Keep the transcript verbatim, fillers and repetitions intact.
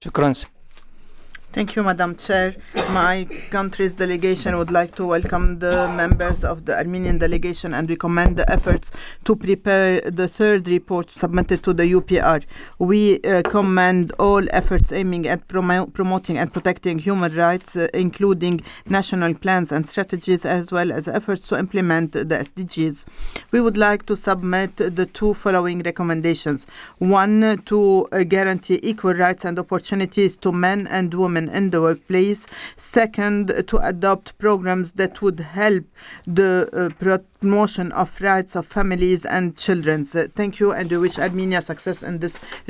شكرا. Thank you, Madam Chair. My country's delegation would like to welcome the members of the Armenian delegation and we commend the efforts to prepare the third report submitted to the U P R. We uh, commend all efforts aiming at promo promoting and protecting human rights, uh, including national plans and strategies, as well as efforts to implement the S D Gs. We would like to submit the two following recommendations. One, to uh, guarantee equal rights and opportunities to men and women in the workplace. Second, to adopt programs that would help the uh, promotion of rights of families and children. Uh, thank you, and we wish Armenia success in this